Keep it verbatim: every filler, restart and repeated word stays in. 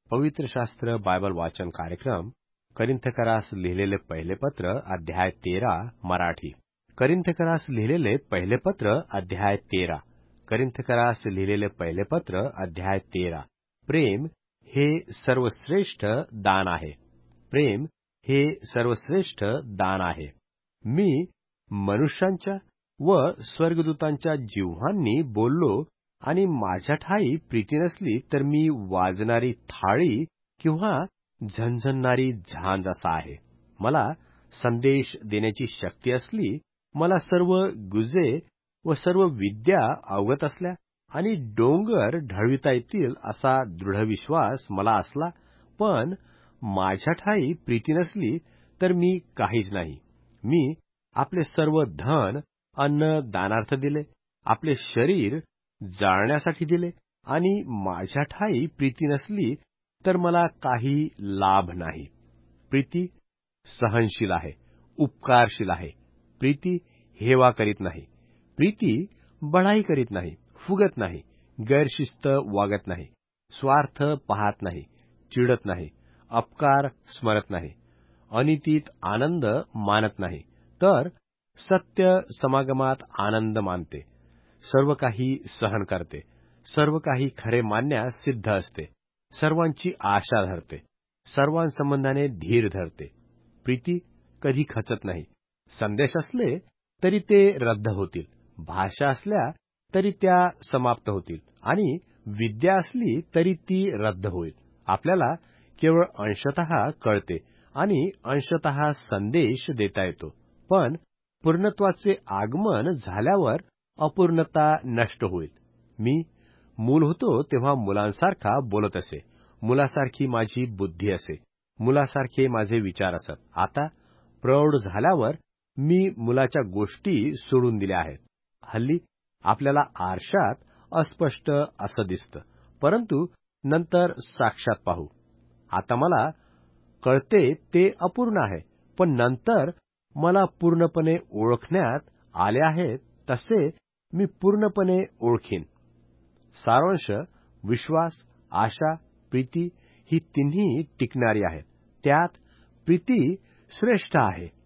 पवित्र शास्त्र बायबल वाचन कार्यक्रम करिंथकरास लिहिलेले पहिले पत्र अध्याय तेरा मराठी. करिंथकरास लिहिलेले पहिले पत्र अध्याय तेरा. करिंथकरास लिहिलेले पहिले पत्र अध्याय तेरा. प्रेम हे सर्वश्रेष्ठ दान आहे. प्रेम हे सर्वश्रेष्ठ दान आहे. मी मनुष्यांच्या व स्वर्गदूतांच्या जिव्हांनी बोललो आणि माझ्या ठाई प्रीती नसली तर मी वाजणारी थाळी किंवा झणझणणारी झांज असा आहे. मला संदेश देण्याची शक्ती असली, मला सर्व गुजे व सर्व विद्या अवगत असल्या आणि डोंगर ढळविता येतील असा दृढ विश्वास मला असला, पण माझ्या ठाई प्रीती नसली तर मी काहीच नाही. मी आपले सर्व धन अन्न दानार्थ दिले, आपले शरीर जाळण्यासाठी दिले आणि माझ्या ठाई प्रीती नसली तर मला काही लाभ नाही. प्रीती सहनशील आहे, उपकारशील आहे. प्रीती हेवा करीत नाही. प्रीती बढाई करीत नाही, फुगत नाही, गैरशिस्त वागत नाही, स्वार्थ पाहत नाही, चिडत नाही, अपकार स्मरत नाही, अनितीत आनंद मानत नाही, तर सत्य समागमात आनंद मानते. सर्व काही सहन करते, सर्व काही खरे मानण्यास सिद्ध असते, सर्वांची आशा धरते, सर्वांसंबंधाने धीर धरते. प्रीती कधी खचत नाही. संदेश असले तरी ते रद्द होतील, भाषा असल्या तरी त्या समाप्त होतील आणि विद्या असली तरी ती रद्द होईल. आपल्याला केवळ अंशतः कळते आणि अंशतः संदेश देता येतो, पण पूर्णत्वाचे आगमन झाल्यावर अपूर्णता नष्ट होईल. मी मूल होतो तेव्हा मुलांसारखा बोलत असे, मुलासारखी माझी बुद्धी असे, मुलासारखे माझे विचार असत. आता प्रौढ झाल्यावर मी मुलाच्या गोष्टी सोडून दिल्या आहेत. हल्ली आपल्याला आरशात अस्पष्ट असं दिसतं, परंतु नंतर साक्षात पाहू. आता मला कळते ते अपूर्ण आहे, पण नंतर मला पूर्णपणे ओळखण्यात आले आहेत तसे मी पूर्णपणे ओळखीन. सारांश: विश्वास, आशा, प्रीती ही तिन्ही टिकणारी आहेत. त्यात प्रीती श्रेष्ठ आहे.